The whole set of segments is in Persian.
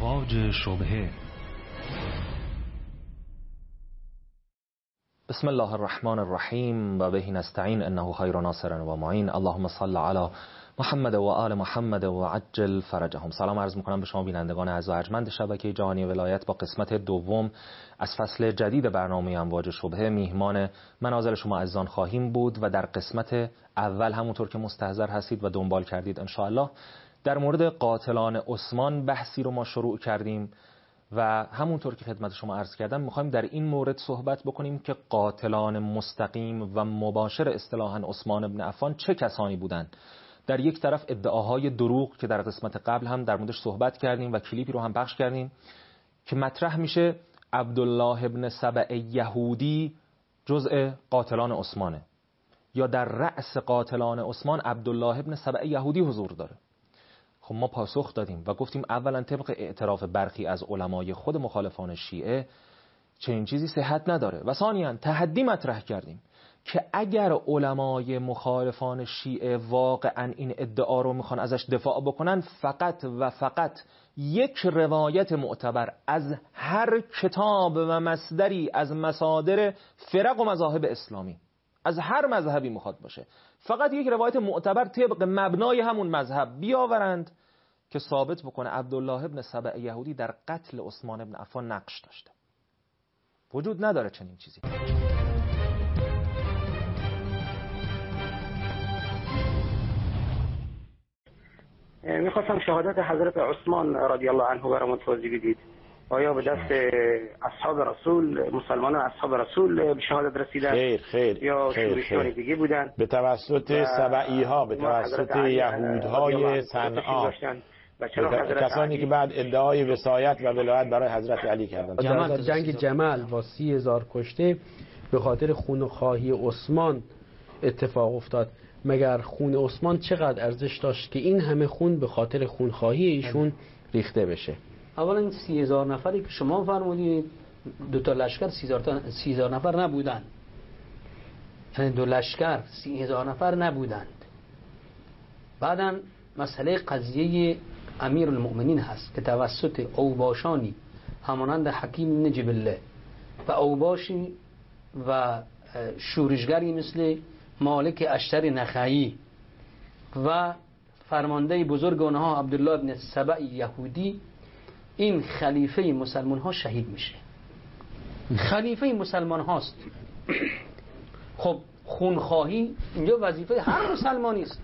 امواج شبهه. بسم الله الرحمن الرحیم و به نستعین انه خیر ناصر و معین. اللهم صل علی محمد و آل محمد و عجل فرجهم. سلام عرض میکنم به شما بینندگان اعز و ارجمند شبکه جهانی ولایت با قسمت دوم از فصل جدید برنامه امواج شبهه. میهمان منازل شما عزیزان خواهیم بود و در قسمت اول همونطور که مستحضر هستید و دنبال کردید ان شاء الله در مورد قاتلان عثمان بحثی رو ما شروع کردیم و همونطور که خدمت شما عرض کردم میخوایم در این مورد صحبت بکنیم که قاتلان مستقیم و مباشر اصطلاحاً عثمان بن عفان چه کسانی بودند. در یک طرف ادعاهای دروغ که در قسمت قبل هم در موردش صحبت کردیم و کلیپی رو هم پخش کردیم که مطرح میشه عبدالله بن سبع یهودی جزء قاتلان عثمانه یا در رأس قاتلان عثمان عبدالله بن سبع یهودی حضور داره. خب ما پاسخ دادیم و گفتیم اولا طبق اعتراف برخی از علمای خود مخالفان شیعه چنین چیزی صحت نداره و ثانیاً تحدی مطرح کردیم که اگر علمای مخالفان شیعه واقعا این ادعا رو میخوان ازش دفاع بکنن فقط و فقط یک روایت معتبر از هر کتاب و مصدری از مصادر فرق و مذاهب اسلامی از هر مذهبی مخاطب باشه فقط یک روایت معتبر طبق مبنای همون مذهب بیاورند که ثابت بکنه عبدالله بن سبع یهودی در قتل عثمان بن عفان نقش داشته. وجود نداره چنین چیزی. میخواستم شهادت حضرت عثمان رضی الله عنه برامون توضیح بدید. آیا به دست اصحاب رسول مسلمانان اصحاب رسول به شهادت رسیدن خیر یا شورشیان دیگه بودن به توسط سبعی ها به توسط یهودهای صنعا کسانی که بعد ادعای وصایت و ولایت برای حضرت علی کردند. در جنگ جمل با 30,000 کشته به خاطر خونخواهی عثمان اتفاق افتاد. مگر خون عثمان چقدر ارزش داشت که این همه خون به خاطر خونخواهی ایشون ریخته بشه؟ اولا این 30,000 نفری که شما فرمودید دو تا لشکر 30,000 نفر نبودند، یعنی دو لشکر 30,000 نفر نبودند. بعداً مسئله قضیه امیر المؤمنین هست که توسط اوباشانی همانند حکیم بن جبله و اوباشی و شورشگری مثل مالک اشتر نخعی و فرمانده بزرگ آنها عبدالله بن سبع یهودی این خلیفه مسلمان ها شهید میشه. خلیفه مسلمان هاست. خب خونخواهی اینجا وظیفه هر مسلمانی است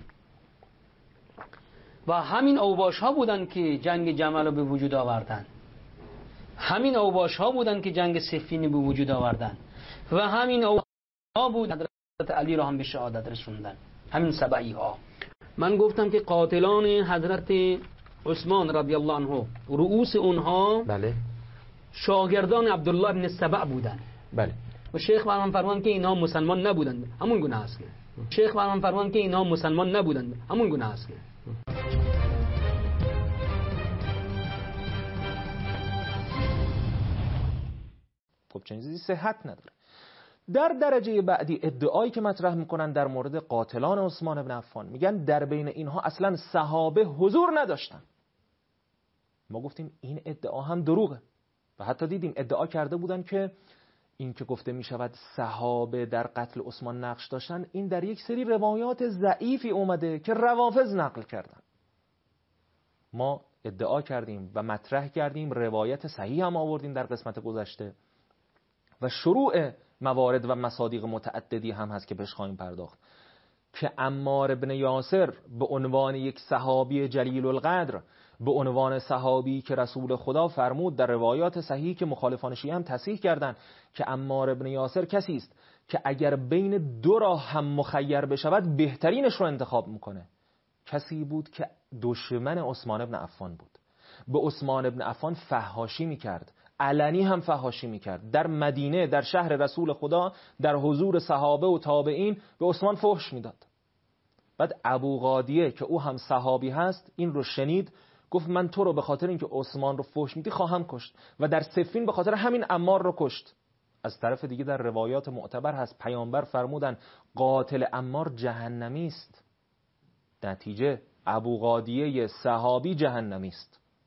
و همین اوباش ها بودن که جنگ جمل رو به وجود آوردن، همین اوباش ها بودن که جنگ صفین به وجود آوردن و همین اوباش ها بودن حضرت علی رو هم به شهادت رسوندن، همین سبعی ها. من گفتم که قاتلان حضرت عثمان رضی الله عنه رؤوس اونها بله شاگردان عبدالله بن سبع بودن. بله. و شیخ فرمان فرمان که اینا مسلمان نبودند، همون گناه است. شیخ فرمان فرمان که اینا مسلمان نبودند، همون گناه است. خب چیزی صحت نداره. در درجه بعدی ادعایی که مطرح میکنن در مورد قاتلان عثمان بن عفان میگن در بین اینها اصلا صحابه حضور نداشتن. ما گفتیم این ادعا هم دروغه و حتی دیدیم ادعا کرده بودن که این که گفته میشود صحابه در قتل عثمان نقش داشتن این در یک سری روایات ضعیفی اومده که روافض نقل کردن. ما ادعا کردیم و مطرح کردیم، روایت صحیح هم آوردیم در قسمت گذشته و شروع موارد و مصادیق متعددی هم هست که بهش خواهیم پرداخت که عمار بن یاسر به عنوان یک صحابی جلیل القدر، به عنوان صحابی که رسول خدا فرمود در روایات صحیح که مخالفان شیعه هم تصحیح کردند که عمار بن یاسر کسی است که اگر بین دو راه هم مخیر بشود بهترینش رو انتخاب میکنه. کسی بود که دشمن عثمان بن عفان بود، به عثمان بن عفان فحاشی میکرد، علنی هم فحاشی میکرد، در مدینه در شهر رسول خدا در حضور صحابه و تابعین به عثمان فحش میداد. بعد ابو قادیه که او هم صحابی هست این رو شنید، گفت من تو رو به خاطر اینکه عثمان رو فحش میدی خواهم کشت و در صفین به خاطر همین عمار رو کشت. از طرف دیگه در روایات معتبر هست پیامبر فرمودن قاتل عمار جهنمی است. نتیجه ابو قادیه صحابی جهنمی است.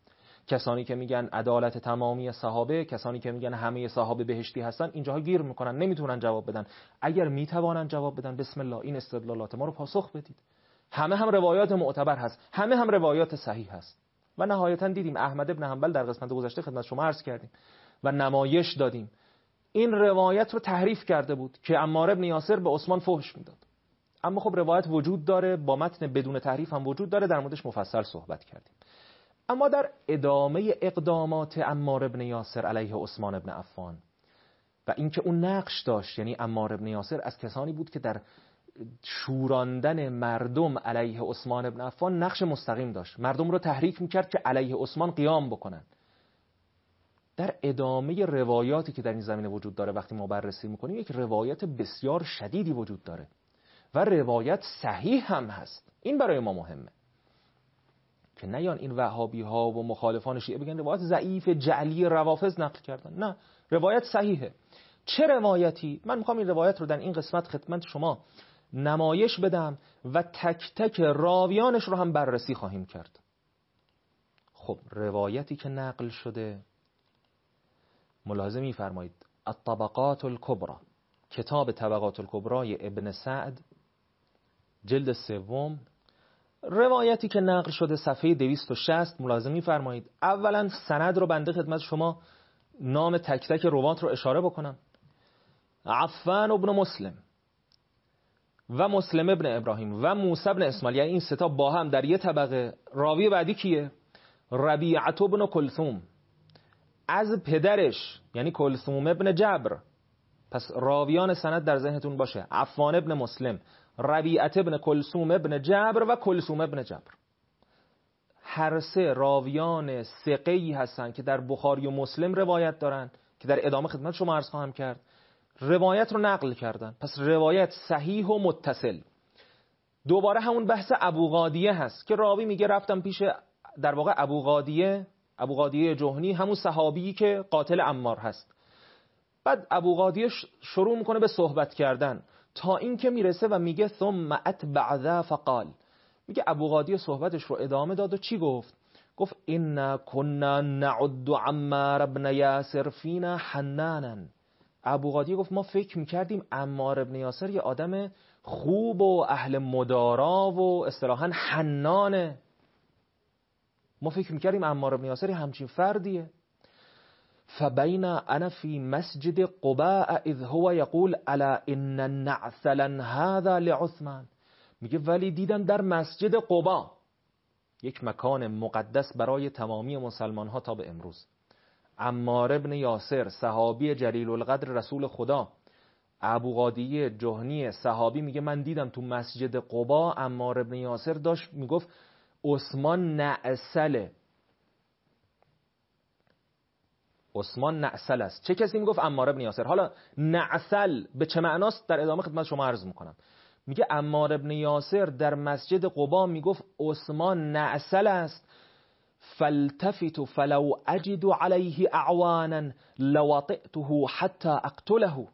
کسانی که میگن عدالت تمامی صحابه، کسانی که میگن همه صحابه بهشتی هستن، اینجاها گیر میکنن، نمیتونن جواب بدن. اگر میتوانن جواب بدن بسم الله، این استدلالات ما رو پاسخ بدید. همه هم روایات معتبر هست، همه هم روایات صحیح هست. و نهایتا دیدیم احمد ابن حنبل در قسمت گذشته خدمت شما عرض کردیم و نمایش دادیم، این روایت رو تحریف کرده بود که عمار ابن یاسر به عثمان فحش میداد. اما خب روایت وجود داره، با متن بدون تحریف هم وجود داره، در موردش مفصل صحبت کردیم. اما در ادامه اقدامات عمار ابن یاسر علیه عثمان ابن عفان و اینکه اون نقش داشت، یعنی عمار ابن یاسر از کسانی بود که در شوراندن مردم علیه عثمان ابن عفان نقش مستقیم داشت، مردم رو تحریک میکرد که علیه عثمان قیام بکنن. در ادامه روایاتی که در این زمینه وجود داره وقتی ما بررسی میکنیم، یک روایت بسیار شدیدی وجود داره و روایت صحیح هم هست. این برای ما مهمه که نیان این وهابی ها و مخالفان شیعه بگن روایت ضعیف جعلی روافض نقل کردن. نه، روایت صحیحه. چه روایتی؟ من میخوام این روایت رو در این قسمت خدمت شما نمایش بدم و تک تک راویانش رو هم بررسی خواهیم کرد. خب روایتی که نقل شده، ملاحظه می‌فرمایید الطبقات الکبرى، کتاب طبقات الکبرى ابن سعد جلد 3، روایتی که نقل شده صفحه 260. ملاحظه می‌فرمایید اولا سند رو بنده خدمت شما نام تک تک روات رو اشاره بکنم. عفان ابن مسلم و مسلم ابن ابراهیم و موسی ابن اسماعیل، یعنی این سه تا با هم در یه طبقه. راوی بعدی کیه؟ ربیعه ابن کلثوم از پدرش یعنی کلثوم ابن جبر. پس راویان سند در ذهنتون باشه: عفان ابن مسلم، ربیعه ابن کلثوم ابن جبر و کلثوم ابن جبر. هر سه راویان ثقه‌ای هستن که در بخاری و مسلم روایت دارن که در ادامه خدمت شما عرض خواهم کرد. روایت رو نقل کردن، پس روایت صحیح و متصل. دوباره همون بحث ابوقادیه هست که راوی میگه رفتم پیش در واقع ابوقادیه جهنی، همون صحابی که قاتل عمار هست. بعد ابوقادیه شروع میکنه به صحبت کردن تا اینکه میرسه و میگه ثم اتبع ذا فقال. میگه ابوقادیه صحبتش رو ادامه داد و چی گفت؟ گفت ان كنا نعد عمار ابن یاسر فینا حنانا. ابوقادیه گفت ما فکر میکردیم عمار ابن یاسر یه آدم خوب و اهل مدارا و اصطلاحاً حنانه. ما فکر میکردیم عمار ابن یاسر همچین فردیه. فبین انا فی مسجد قباء اذ هو یقول الا ان نعثلا هذا لعثمان. میگه ولی دیدم در مسجد قباء، یک مکان مقدس برای تمامی مسلمان ها تا به امروز، عمار ابن یاسر صحابی جلیل القدر رسول خدا، ابوقادیه جهنی صحابی، میگه من دیدم تو مسجد قباء عمار ابن یاسر داشت میگفت عثمان نعسله. عثمان نعسل است. چه کسی میگفت؟ عمار ابن یاسر. حالا نعسل به چه معناست در ادامه خدمت شما عرض میکنم. میگه عمار ابن یاسر در مسجد قباء میگفت عثمان نعسل است. فالتفت فلو اجد علیه اعوانا لوطئته حتی اقتله.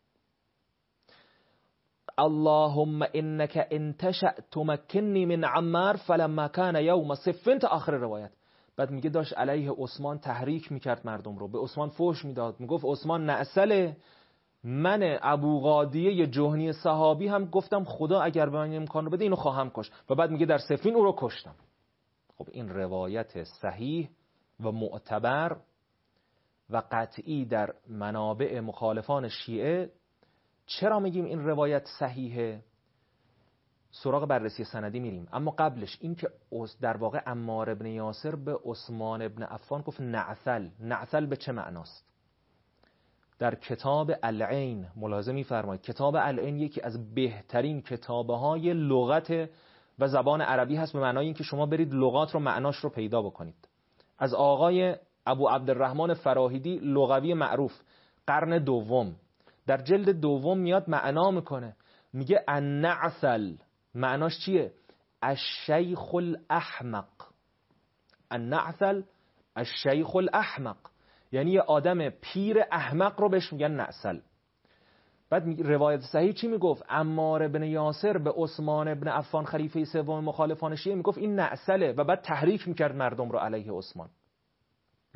اللهم انك ان تشأ تمكنني من عمار فلما كان يوم صفين تا آخر روایت. بعد میگه داشت علیه عثمان تحریک میکرد مردم رو، به عثمان فحش میداد، میگفت عثمان نعسله. من ابوقادیه جهنی صحابی هم گفتم خدا اگر به من امکان رو بده اینو خواهم کشت، و بعد میگه در صفین او رو کشتم. خب این روایت صحیح و معتبر و قطعی در منابع مخالفان شیعه. چرا میگیم این روایت صحیحه؟ سراغ بررسی سندی میریم، اما قبلش این که در واقع عمار ابن یاسر به عثمان ابن عفان گفت نعسل. نعسل به چه معناست؟ در کتاب العین ملاحظه میفرمایید کتاب العین یکی از بهترین کتاب‌های لغت و زبان عربی هست، به معنای اینکه شما برید لغات رو معناش رو پیدا بکنید. از آقای ابو عبدالرحمن فراهیدی، لغوی معروف، قرن دوم، در جلد دوم میاد معنا میکنه، میگه النعسل معناش چیه؟ الشیخ الاحمق. النعسل الشیخ الاحمق، یعنی یه آدم پیر احمق رو بهش میگن نعسل. بعد روایت صحیح چی میگفت؟ عمار ابن یاسر به عثمان ابن عفان خلیفه سوم مخالفان شیعه میگفت این نعسله، و بعد تحریک میکرد مردم رو علیه عثمان.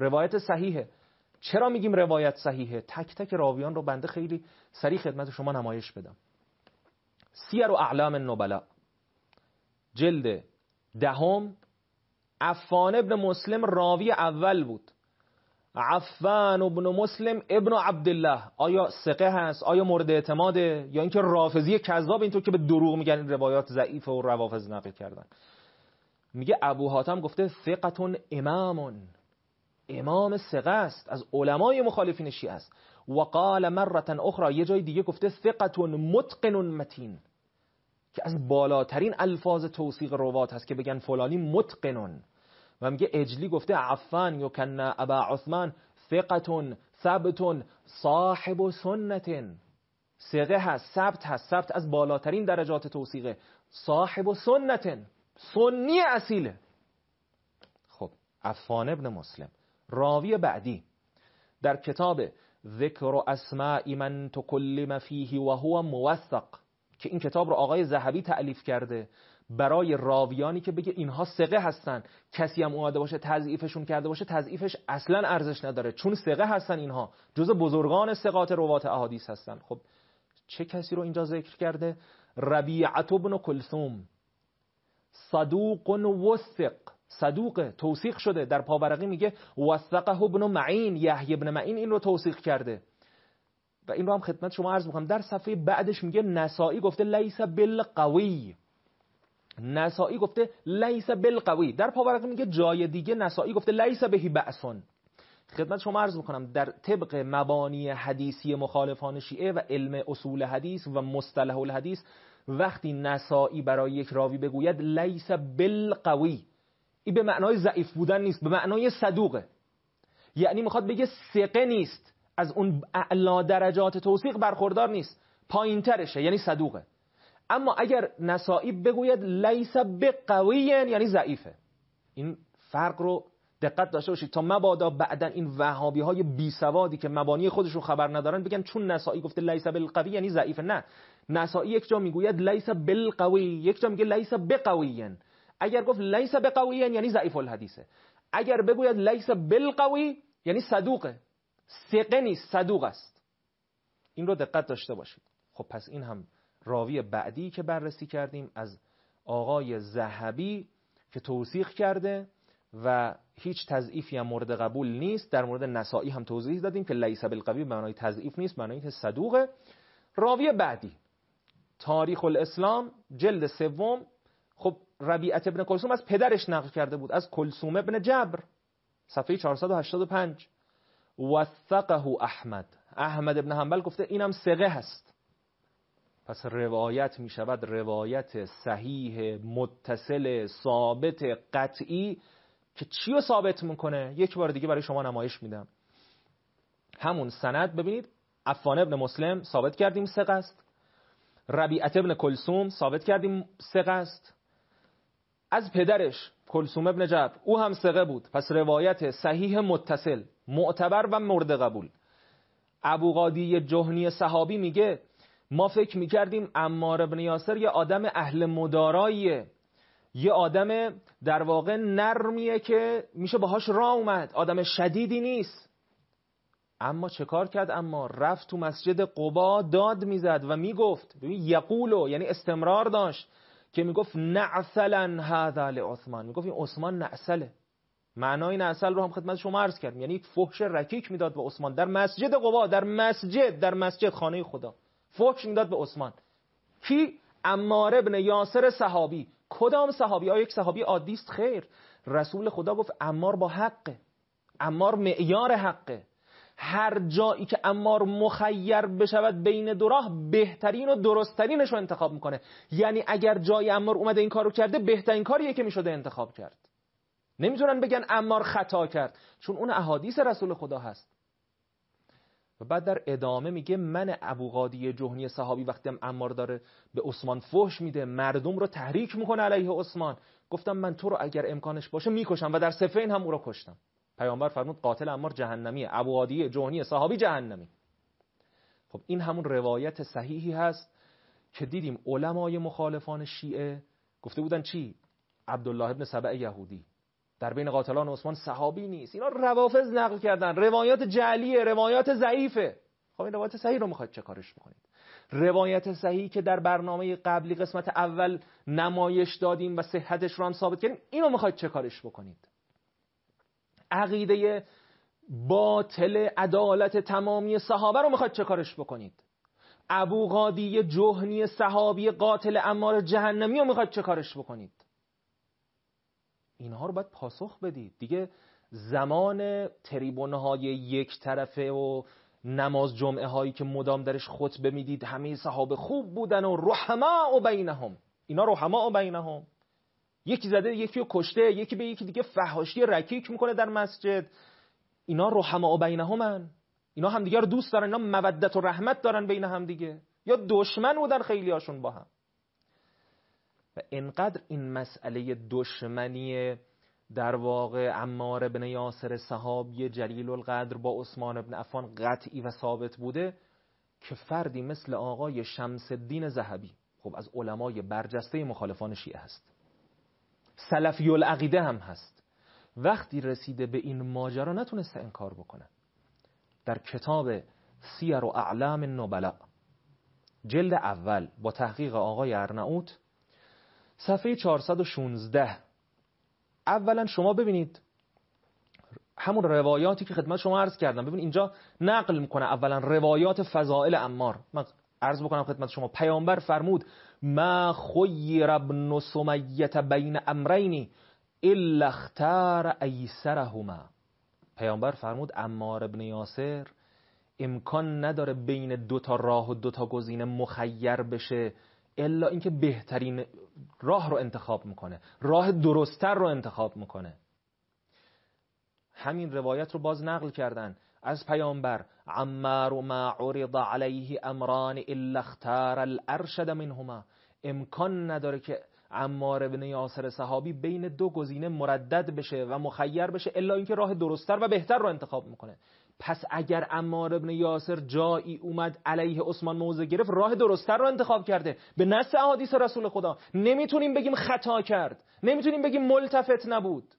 روایت صحیحه. چرا میگیم روایت صحیحه؟ تک تک راویان رو بنده خیلی سریع خدمت شما نمایش بدم. سیر و اعلام النبلاء جلد 10، عفان ابن مسلم راوی اول بود. عفان ابن مسلم ابن عبدالله، آیا ثقه هست؟ آیا مورد اعتماده؟ یا اینکه رافضی کذاب اینطور که به دروغ میگن این روایات ضعیفه و روافض نقل کردن؟ میگه ابو حاتم گفته ثقة امام ثقه است، از علمای مخالفین شیعه است. و قال مرة اخرى، یه جای دیگه گفته ثقة متقن متین، که از بالاترین الفاظ توثیق روات هست که بگن فلانی متقنون. و میگه اجلی گفته عفان یکن ابا عثمان ثقة ثبت صاحب سنت، ثقه هست، ثبت از بالاترین درجات توثیقه، صاحب سنت، سنی اصیله. خب عفان ابن مسلم راوی بعدی در کتاب ذکر اسماء من تکلم فیه و هو موثق، که این کتاب رو آقای ذهبی تألیف کرده برای راویانی که بگه اینها ثقه هستن، کسی هم اومده باشه تضعیفشون کرده باشه تضعیفش اصلا ارزش نداره، چون ثقه هستن، اینها جزء بزرگان ثقات روات احادیث هستن. خب چه کسی رو اینجا ذکر کرده؟ ربیعة بن کلثوم، صدوق وثق، صدوق توثیق شده. در پاورقی میگه وثقه ابن معین، یحیی ابن معین این رو توثیق کرده. و این رو هم خدمت شما عرض میکنم در صفحه بعدش میگه نسائی گفته لیس بالقوی، نسائی گفته لیس بالقوی. در پاورقی میگه جای دیگه نسائی گفته لیس بهی بأسون. خدمت شما عرض میکنم در طبق مبانی حدیثی مخالفان شیعه و علم اصول حدیث و مصطلح الحدیث، وقتی نسائی برای یک راوی بگوید لیس بالقوی، این به معنای ضعیف بودن نیست، به معنای صدوقه. یعنی میخواد بگه ثقه نیست، از اون اعلی درجات توثیق برخوردار نیست، پایین ترشه، یعنی صدوقه. اما اگر نسائی بگوید لیس بقوی یعنی ضعیفه. این فرق رو دقت داشته باشید تا مبادا بعدن این وهابی های بی سوادی که مبانی خودشون خبر ندارن بگن چون نسائی گفته لیس بالقوی یعنی ضعیفه. نه، نسائی یک جا میگوید لیس بالقوی، یک جا میگه لیس بقوی. اگر گفت لیس بقوی یعنی ضعیف الحدیثه، اگر بگوید لیس بالقوی یعنی صدوقه، ثقه نیست، صدوق است. این رو دقت داشته باشید. خب پس این هم راوی بعدی که بررسی کردیم از آقای ذهبی که توثیق کرده و هیچ تضعیفی هم مورد قبول نیست. در مورد نسائی هم توضیح دادیم که لیس بالقوی معنای تضعیف نیست، معنای صدوقه. راوی بعدی تاریخ الاسلام جلد 3، خب ربیعة ابن کلثوم از پدرش نقل کرده بود، از کلثوم ابن جبر، صفحه 485. وثقه احمد ابن حنبل گفته اینم ثقه هست. پس روایت می شود روایت صحیح متصل ثابت قطعی که چی رو ثابت میکنه؟ یک بار دیگه برای شما نمایش میدم. همون سند ببینید، عفان ابن مسلم ثابت کردیم ثقه است، ربیعة ابن کلثوم ثابت کردیم ثقه است، از پدرش کلثوم ابن جبر او هم ثقه بود. پس روایت صحیح متصل معتبر و مورد قبول. ابو قادی جهنی صحابی میگه ما فکر میکردیم عمار ابن یاسر یه آدم اهل مداراییه، یه آدم در واقع نرمیه که میشه باهاش راه اومد، آدم شدیدی نیست. اما چه کار کرد؟ اما رفت تو مسجد قبا داد میزد و میگفت، ببین یقولو یعنی استمرار داشت که میگفت نعسلا هذا لعثمان، میگفت این عثمان نعسله. معنای نعسل رو هم خدمت شما عرض کردم، یعنی فحش رکیک میداد به عثمان در مسجد قبا، در مسجد خانه خدا فحش میداد به عثمان. کی؟ عمار ابن یاسر صحابی. کدام صحابی؟ یک صحابی عادی است؟ خیر، رسول خدا گفت عمار با حقه، عمار معیار حقه. هر جایی که عمار مخیر بشود بین دو راه، بهترین و درستترینش رو انتخاب میکنه. یعنی اگر جای عمار اومده این کارو کرده، بهترین کاریه که میشده انتخاب کرد. نمیتونن بگن عمار خطا کرد، چون اون احادیث رسول خدا هست. و بعد در ادامه میگه من ابو قادی جهنی صحابی وقتی عمار داره به عثمان فحش میده، مردم رو تحریک میکنه علیه عثمان، گفتم من تو رو اگر امکانش باشه میکشم و در صفین هم او رو کشتم. پیامبر فرمود قاتل عمار جهنمیه، ابو قادی جهنی صحابی جهنمی. خب این همون روایت صحیحی هست که دیدیم علمای مخالفان شیعه گفته بودن چی؟ عبدالله ابن سبع یهودی در بین قاتلان عثمان صحابی نیست. اینا روافض نقل کردن، روایات جعلیه، روایات ضعیفه. خب این روایت صحیح رو میخواید چه کارش بکنید؟ روایت صحیح که در برنامه قبلی قسمت اول نمایش دادیم و صحتش رو هم ثابت کردیم، اینو میخواید چه کارش بکنید؟ عقیده باطل عدالت تمامی صحابه رو میخواید چه کارش بکنید؟ ابو قادی جهنی صحابی قاتل عمار جهنمی رو میخواید چه کارش بکنید؟ اینها رو باید پاسخ بدید. دیگه زمان تریبون‌های یک طرفه و نماز جمعه هایی که مدام درش خطبه میدید همه صحابه خوب بودن و رحماء بینهم، اینا رحماء بینهم، یکی زده یکی رو کشته، یکی به یکی دیگه فحاشی رکیک میکنه در مسجد، اینا رحماء بینهمن، اینا همدیگه رو دوست دارن، اینا مودت و رحمت دارن بین هم دیگه، یا دشمن بودن خیلی هاشون با هم. و اینقدر این مسئله دشمنی در واقع عمار بن یاسر صحابی جلیل القدر با عثمان بن عفان قطعی و ثابت بوده که فردی مثل آقای شمس الدین ذهبی، خب از علمای برجسته مخالفان شیعه هست، سلفی العقیده هم هست، وقتی رسیده به این ماجرا نتونسته انکار بکنه. در کتاب سیر و اعلام النبلاء جلد اول با تحقیق آقای ارناؤوط صفحه 416، اولا شما ببینید همون روایاتی که خدمت شما عرض کردم، ببین اینجا نقل میکنه اولا روایات فضائل عمار. من عرض بکنم خدمت شما، پیامبر فرمود ما خیر ابن سمیه بین امرین الا اختار ایسرهما. پیامبر فرمود عمار ابن یاسر امکان نداره بین دوتا راه و دوتا گزینه مخیر بشه الا اینکه بهترین راه رو انتخاب میکنه، راه درستتر رو انتخاب میکنه. همین روایت رو باز نقل کردن از پیامبر، عمار ما عرض علیه امران الا اختار الارشد منهما. امکان نداره که عمار بن یاسر صحابی بین دو گزینه مردد بشه و مخیر بشه الا اینکه راه درستتر و بهتر رو انتخاب میکنه. پس اگر عمار بن یاسر جایی اومد علیه عثمان موضع گرفت، راه درستتر رو انتخاب کرده به نص احادیث رسول خدا. نمیتونیم بگیم خطا کرد، نمیتونیم بگیم ملتفت نبود.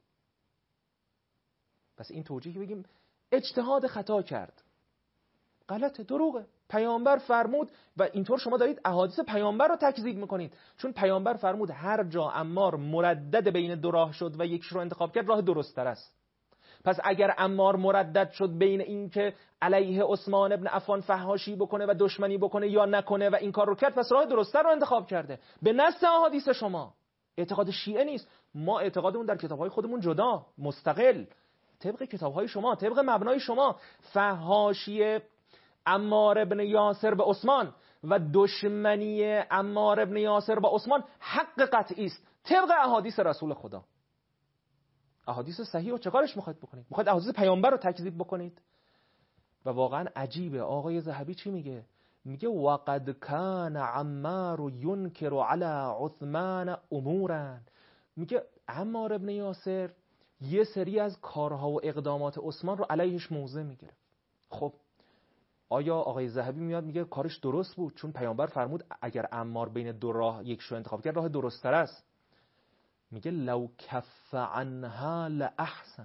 پس این توجیه بگیم اجتهاد خطا کرد غلطه، دروغه. پیامبر فرمود و اینطور شما دارید احادیث پیامبر رو تکذیب میکنید، چون پیامبر فرمود هر جا عمار مردد بین دو راه شد و یکیش رو انتخاب کرد، راه درست‌تر است. پس اگر عمار مردد شد بین این که علیه عثمان ابن عفان فحاشی بکنه و دشمنی بکنه یا نکنه و این کار رو کرد، پس راه درست‌تر رو انتخاب کرده به نص احادیث شما. اعتقاد شیعه نیست، ما اعتقادمون در کتاب‌های خودمون جدا مستقل، طبق کتاب‌های شما، طبق مبنای شما. فحاشی عمار ابن یاسر به عثمان و دشمنی عمار ابن یاسر با عثمان حق قطعی است طبق احادیث رسول خدا. احادیث صحیح رو چه کارش میخواید بکنید؟ میخواید احادیث پیامبر رو تکذیب بکنید؟ و واقعا عجیبه آقای ذهبی چی میگه؟ میگه وقد کان عمار ینکر علی عثمان امورا. میگه عمار ابن یاسر یه سری از کارها و اقدامات عثمان رو علیهش موضع میگیره. خب آیا آقای ذهبی میاد میگه کارش درست بود چون پیامبر فرمود اگر عمار بین دو راه یک رو انتخاب کرد راه درست‌تر است؟ میگه لو کف عنها لاحسن،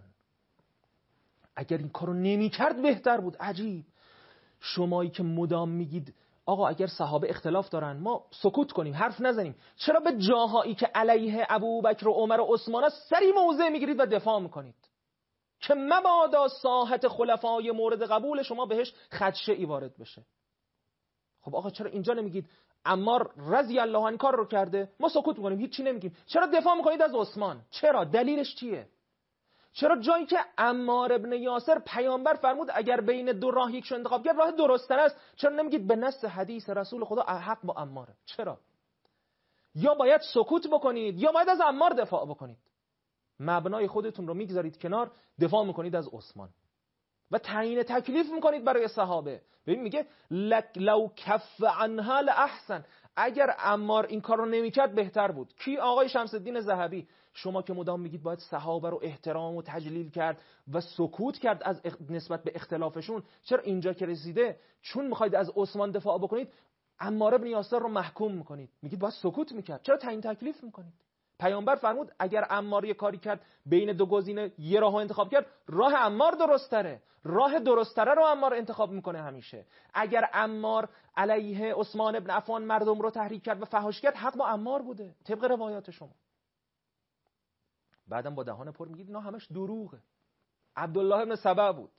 اگر این کارو نمیکرد بهتر بود. عجیب، شمایی که مدام میگید آقا اگر صحابه اختلاف دارن ما سکوت کنیم حرف نزنیم، چرا به جاهایی که علیه ابوبکر و عمر و عثمان است سری موضع میگیرید و دفاع میکنید که مبادا ساحت خلفای مورد قبول شما بهش خدشه‌ای وارد بشه؟ خب آقا چرا اینجا نمیگید عمار رضی الله عنه کار رو کرده ما سکوت میکنیم هیچ چی نمیگیم؟ چرا دفاع میکنید از عثمان؟ چرا؟ دلیلش چیه؟ چرا جایی که عمار ابن یاسر پیامبر فرمود اگر بین دو راه یکشو انتخاب کرد راه درست‌تر است، چرا نمیگید به نص حدیث رسول خدا حق با عماره؟ چرا؟ یا باید سکوت بکنید یا باید از عمار دفاع بکنید. مبنای خودتون رو میگذارید کنار، دفاع میکنید از عثمان و تعیین تکلیف میکنید برای صحابه. ببین میگه لو کف عنها لاحسن، اگر عمار این کار رو نمیکرد بهتر بود. کی؟ آقای شمس الدین ذهبی. شما که مدام میگید باید صحابه رو احترام و تجلیل کرد و سکوت کرد از نسبت به اختلافشون، چرا اینجا که رسیده چون میخواید از عثمان دفاع بکنید عمار ابن یاسر رو محکوم میکنید؟ میگید باید سکوت میکرد، چرا تعیین تکلیف میکنید؟ پیامبر فرمود اگر عمار یه کاری کرد بین دو گزینه یه راهو انتخاب کرد، راه عمار درست‌تره، راه درست‌تره رو عمار انتخاب میکنه همیشه. اگر عمار علیه عثمان ابن عفان مردم رو تحریک کرد و فحاشی کرد، حق با عمار بوده طبق روایات شما. بعدم با دهان پر میگید اینا همش دروغه. عبدالله ابن سبع بود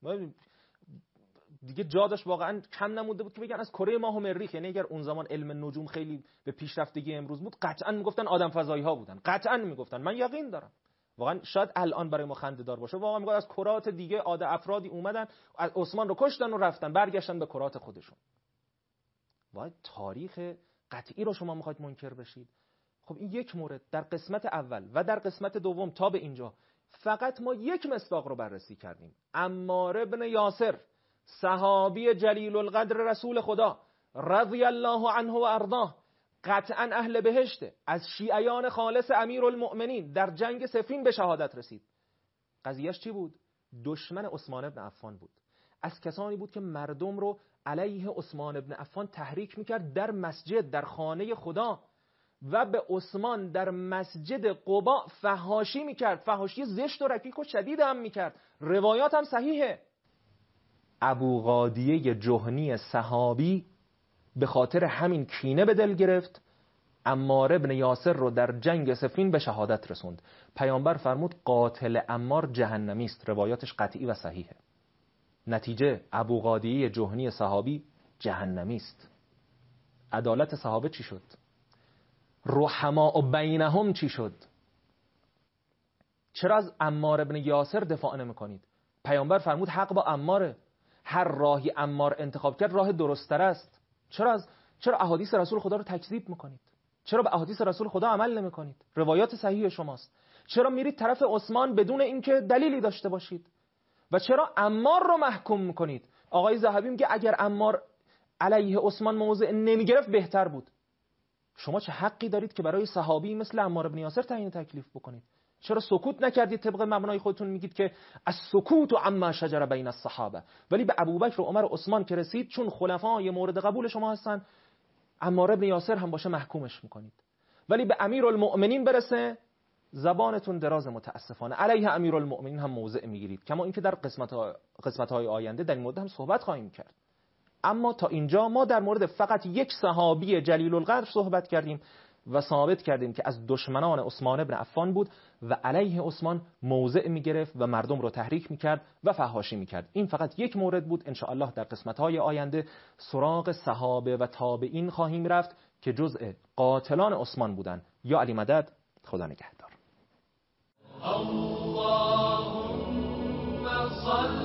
دیگه، جا داشت واقعا کم نمونده بود که بگن از کره ماه و مریخ. یعنی اگر اون زمان علم نجوم خیلی به پیشرفتگی امروز بود، قطعا میگفتن آدم فضایی ها بودن، قطعا میگفتن. من یقین دارم واقعا، شاید الان برای ما خنده دار باشه، واقعا میگن از کرات دیگه افرادی اومدن از عثمان رو کشتن و رفتن برگشتن به کرات خودشون. وای تاریخ قطعی رو شما میخواید منکر بشید؟ خب این یک مورد در قسمت اول و در قسمت دوم تا به اینجا فقط ما یک مصداق رو بررسی کردیم. عمار ابن یاسر، صحابی جلیل القدر رسول خدا رضی الله عنه و ارضاه، قطعا اهل بهشته، از شیعیان خالص امیرالمؤمنین، در جنگ صفین به شهادت رسید. قضیهش چی بود؟ دشمن عثمان ابن عفان بود، از کسانی بود که مردم رو علیه عثمان ابن عفان تحریک میکرد در مسجد، در خانه خدا، و به عثمان در مسجد قباء فحاشی میکرد، فحاشی زشت و رکیک و شدید هم میکرد. روایات هم صحیحه. ابو غادیه جهنی صحابی به خاطر همین کینه به دل گرفت، عمار ابن یاسر رو در جنگ صفین به شهادت رسوند. پیامبر فرمود قاتل عمار جهنمی است. روایاتش قطعی و صحیحه. نتیجه ابو غادیه جهنی صحابی جهنمی است. عدالت صحابه چی شد؟ رحماء بینهم چی شد؟ چرا از عمار ابن یاسر دفاع نمی‌کنید؟ پیامبر فرمود حق با عماره، هر راهی عمار انتخاب کرد راه درست‌تر است. چرا احادیث رسول خدا رو تکذیب می‌کنید؟ چرا به احادیث رسول خدا عمل نمی‌کنید؟ روایات صحیح شماست. چرا میرید طرف عثمان بدون اینکه دلیلی داشته باشید؟ و چرا عمار رو محکوم می‌کنید؟ آقای ذهبی میگه اگر عمار علیه عثمان موضع نمی‌گرفت بهتر بود. شما چه حقی دارید که برای صحابی مثل عمار بن یاسر تعیین تکلیف بکنید؟ چرا سکوت نکردید؟ طبق مبنای خودتون میگید که السکوت عما شجر بین الصحابه، ولی به ابوبکر و عمر و عثمان که رسید، چون خلفای مورد قبول شما هستن، عمار بن یاسر هم باشه محکومش میکنید. ولی به امیرالمؤمنین برسه، زبانتون دراز متاسفانه، علیه امیرالمؤمنین هم موضع میگیرید، کما اینکه در قسمت‌های آینده در این مورد هم صحبت خواهیم کرد. اما تا اینجا ما در مورد فقط یک صحابی جلیل القدر صحبت کردیم و ثابت کردیم که از دشمنان عثمان بن عفان بود و علیه عثمان موضع میگرفت و مردم رو تحریک میکرد و فحاشی میکرد. این فقط یک مورد بود. ان شاء الله در قسمت‌های آینده سراغ صحابه و تابعین خواهیم رفت که جزء قاتلان عثمان بودن. یا علی مدد. خدا نگهدار. اللهم صل